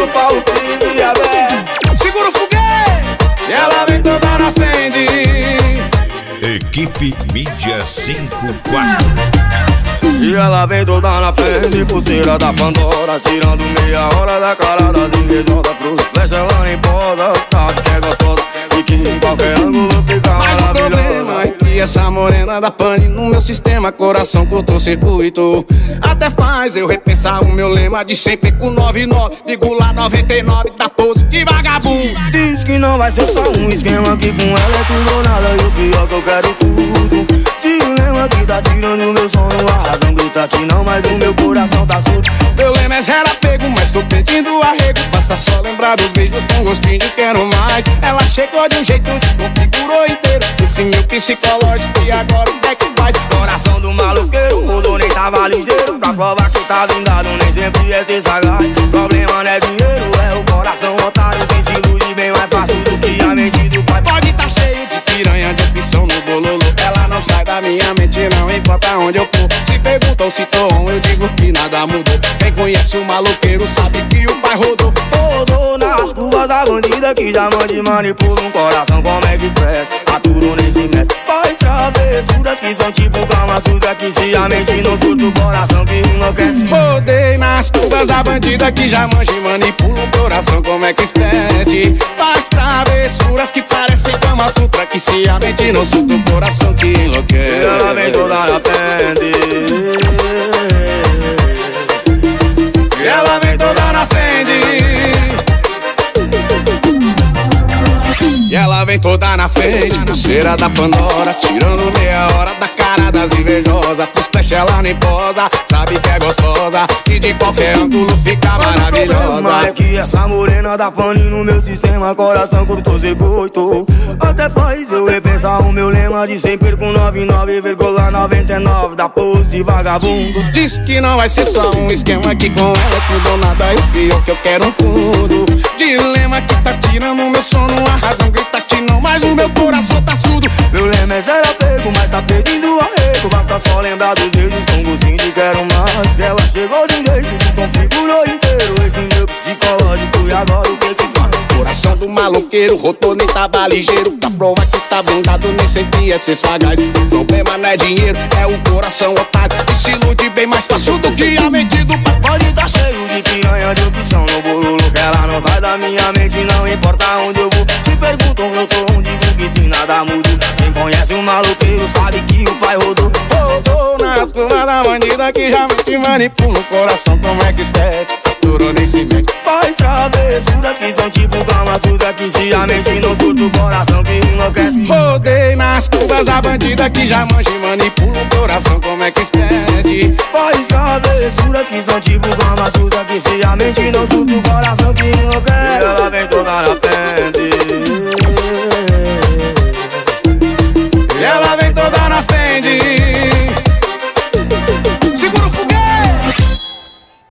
do Paulo Pires e a Bé. Segura o foguete, e ela vem toda na frente. Equipe Mídia 54. E ela vem toda na frente, pulseira da Pandora, tirando meia hora da cara das invejosas. Pros flecha ela nem posa, sabe que é gostosa e que em qualquer ângulo fica Mas o problema é que essa morena da pane no meu sistema, coração curto-circuito. Até faz eu repensar o meu lema de sempre com 99. Digo lá 99 da pose de vagabundo. Diz que não vai ser só um esquema, que com ela é tudo ou nada. E o pior que eu quero tudo. Dilema que tá tirando meu sono, a razão grita que não, mas o meu coração tá surdo. Meu lema é zero apego, mas tô pedindo arrego. Basta só lembrar dos beijos com gostinho de quero mais. Ela chegou de um jeito, desconfigurou inteiro esse meu psicológico, e agora o que é que faz? Coração do maloqueiro, rodou nem tava ligeiro. Pra provar que tá vingado, nem sempre é ser sagaz. Problema não é dinheiro, é o coração otário. Quem se ilude bem mais fácil do que a mente do pai. Pode tá cheio de piranha, de opção no bololo. Ela não sai da minha mente, não importa onde eu for. Se perguntam se tô on, eu digo que nada mudou. Quem conhece o maloqueiro sabe que o pai rodou. Rodou nas curvas da bandida que já mande manipula um coração como é que expressa. Aturou nesse mestre, faz travessuras que são tipo Kama Sutra, que se a mente não surta o coração que enlouquece. Rodei nas curvas da bandida que já manja e manipula o coração como é que expede. Faz travessuras que parecem Kama Sutra, que se a mente não surta o coração que enlouquece. E ela vem toda na frente. E ela vem toda na frente. E ela vem toda na frente, pulseira da Pandora, tirando meia hora da cara das invejosas. Pros flash ela nem posa, sabe que é gostosa e de qualquer ângulo fica maravilhosa. Mas é que essa morena da pane no meu sistema, coração curto-circuito. Até faz eu repensar o meu lema de sempre com 99,99 da pose de vagabundo. Diz que não vai ser só um esquema, que com ela tudo ou nada, e o pior que eu quero tudo. Dilema que tá tirando o meu sono, a razão grita que não, mas o meu coração tá surdo. Meu lema é zero apego, mas tá pedindo arrego. Basta só lembrar dos dedos com gostinho de quero mais. Ela chegou de um jeito, desconfigurou inteiro esse meu psicológico, e agora o que que faz? Coração do maloqueiro, rodou nem tava ligeiro. Pra provar que tá blindado, nem sempre é ser sagaz. O problema não é dinheiro, é o coração otário, que se ilude bem mais fácil do que a mente do pai. Pode tá cheio de piranha, de opção no bololo, que ela não sai da minha mente, não importa onde eu vou. Se perguntam eu sou um, digo que se nada muda. Quem conhece o maloqueiro sabe que o pai rodou. Rodou nas curvas da bandida que já mente manipula o coração como é que estética. Durou nem se mete. Faz travessuras que são tipo Kama Sutra, que se a mente não surta o coração que enlouquece. Rodei nas curvas da bandida que já manja e manipula o coração como é que expede. Faz travessuras que são tipo Kama Sutra, que se a mente não surta o coração